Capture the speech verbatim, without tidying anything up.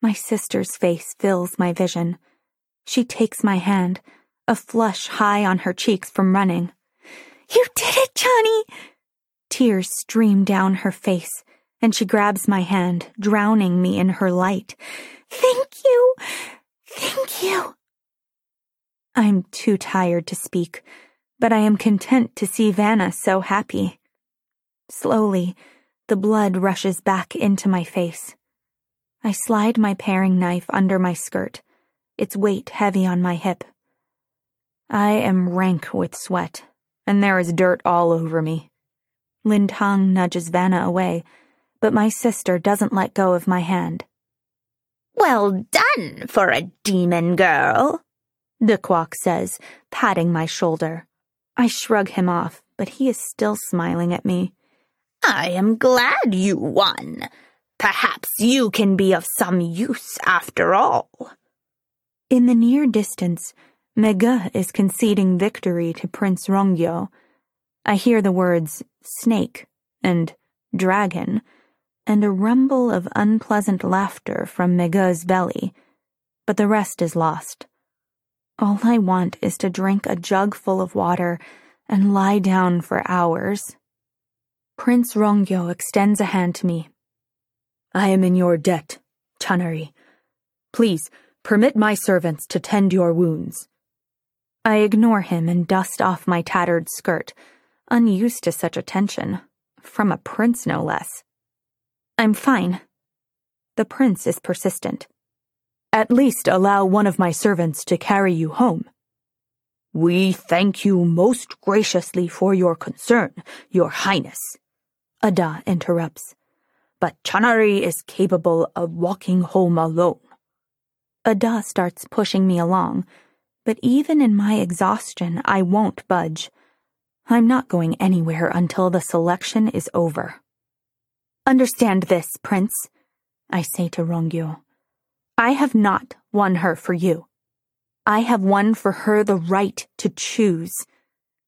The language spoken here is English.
My sister's face fills my vision. She takes my hand, a flush high on her cheeks from running. "You did it, Johnny!" Tears stream down her face, and she grabs my hand, drowning me in her light. "Thank you! Thank you!" I'm too tired to speak, but I am content to see Vanna so happy. Slowly, the blood rushes back into my face. I slide my paring knife under my skirt, its weight heavy on my hip. I am rank with sweat, and there is dirt all over me. Lintang nudges Vanna away, but my sister doesn't let go of my hand. "Well done for a demon girl," the Quack says, patting my shoulder. I shrug him off, but he is still smiling at me. "I am glad you won. Perhaps you can be of some use after all." In the near distance, Mege is conceding victory to Prince Rongyo. I hear the words snake and dragon, and a rumble of unpleasant laughter from Mege's belly, but the rest is lost. All I want is to drink a jug full of water and lie down for hours. Prince Rongyo extends a hand to me. "I am in your debt, Chanari. Please, permit my servants to tend your wounds." I ignore him and dust off my tattered skirt, unused to such attention, from a prince no less. "I'm fine." The prince is persistent. "At least allow one of my servants to carry you home." "We thank you most graciously for your concern, Your Highness," Ada interrupts. "But Chanari is capable of walking home alone." Ada starts pushing me along, but even in my exhaustion, I won't budge. I'm not going anywhere until the selection is over. "Understand this, Prince," I say to Rongyo. "I have not won her for you. I have won for her the right to choose.